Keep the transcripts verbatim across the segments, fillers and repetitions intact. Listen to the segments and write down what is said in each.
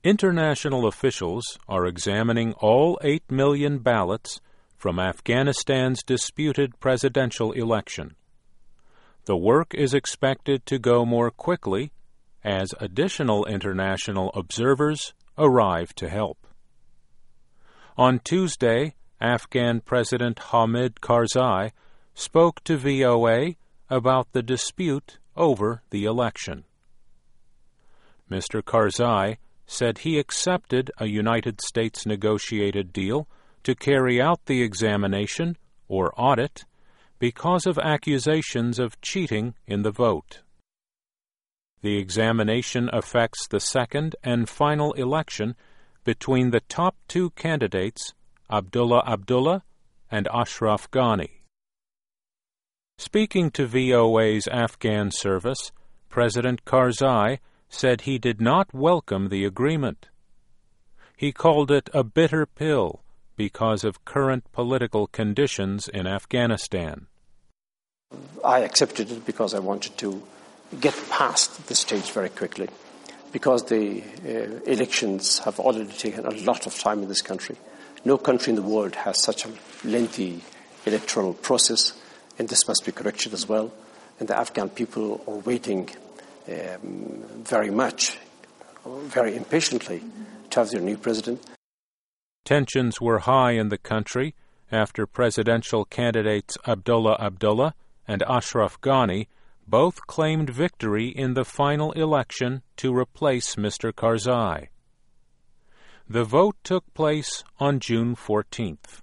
International officials are examining all eight million ballots from Afghanistan's disputed presidential election. The work is expected to go more quickly as additional international observers arrive to help. On Tuesday, Afghan President Hamid Karzai spoke to V O A about the dispute over the election. Mister Karzai said he accepted a United States negotiated deal to carry out the examination, or audit, because of accusations of cheating in the vote. The examination affects the second and final election between the top two candidates, Abdullah Abdullah and Ashraf Ghani. Speaking to V O A's Afghan service, President Karzai said he did not welcome the agreement. He called it a bitter pill because of current political conditions in Afghanistan. I accepted it because I wanted to get past the stage very quickly, because the uh, elections have already taken a lot of time in this country. No country in the world has such a lengthy electoral process, and this must be corrected as well. And the Afghan people are waiting um, very much, very impatiently, to have their new president. Tensions were high in the country after presidential candidates Abdullah Abdullah and Ashraf Ghani both claimed victory in the final election to replace Mister Karzai. The vote took place on June fourteenth.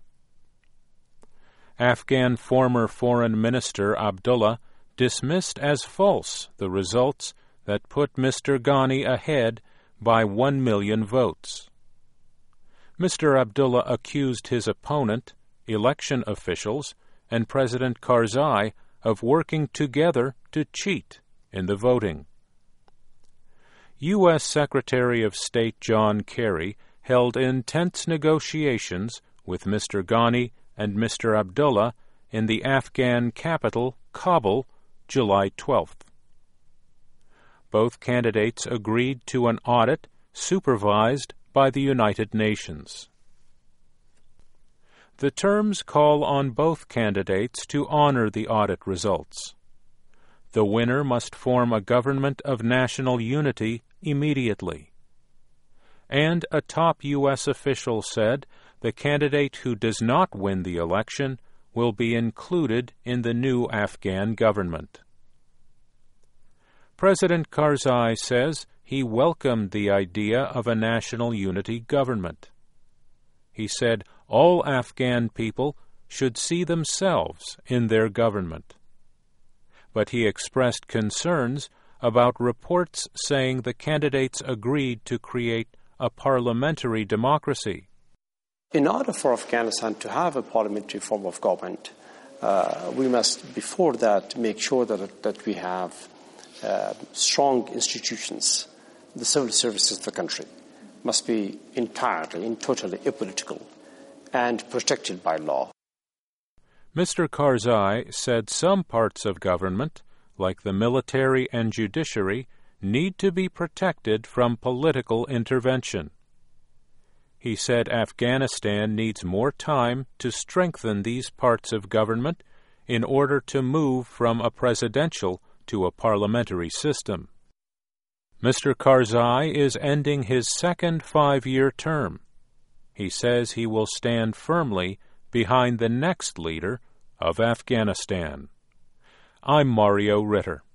Afghan former Foreign Minister Abdullah dismissed as false the results that put Mister Ghani ahead by one million votes. Mister Abdullah accused his opponent, election officials, and President Karzai of working together to cheat in the voting. U S Secretary of State John Kerry held intense negotiations with Mister Ghani and Mister Abdullah in the Afghan capital, Kabul, July twelfth. Both candidates agreed to an audit supervised by the United Nations. The terms call on both candidates to honor the audit results. The winner must form a government of national unity immediately. And a top U S official said the candidate who does not win the election will be included in the new Afghan government. President Karzai says he welcomed the idea of a national unity government. He said all Afghan people should see themselves in their government. But he expressed concerns about reports saying the candidates agreed to create a parliamentary democracy. In order for Afghanistan to have a parliamentary form of government, uh, we must, before that, make sure that, that we have uh, strong institutions. The civil services of the country must be entirely and totally apolitical and protected by law. Mister Karzai said some parts of government, like the military and judiciary, need to be protected from political intervention. He said Afghanistan needs more time to strengthen these parts of government in order to move from a presidential to a parliamentary system. Mister Karzai is ending his second five-year term. He says he will stand firmly behind the next leader of Afghanistan. I'm Mario Ritter.